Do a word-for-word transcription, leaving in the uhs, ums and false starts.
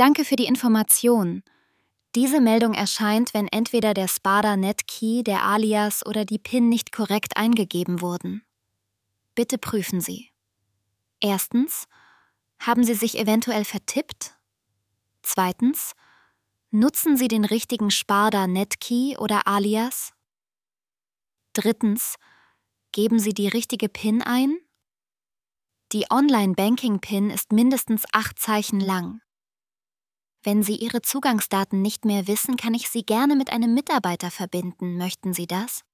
Danke für die Information. Diese Meldung erscheint, wenn entweder der Sparda-Netkey, der Alias oder die PIN nicht korrekt eingegeben wurden. Bitte prüfen Sie. Erstens, haben Sie sich eventuell vertippt? Zweitens, nutzen Sie den richtigen Sparda-Netkey oder Alias? Drittens, geben Sie die richtige PIN ein? Die Online-Banking-PIN ist mindestens acht Zeichen lang. Wenn Sie Ihre Zugangsdaten nicht mehr wissen, kann ich Sie gerne mit einem Mitarbeiter verbinden. Möchten Sie das?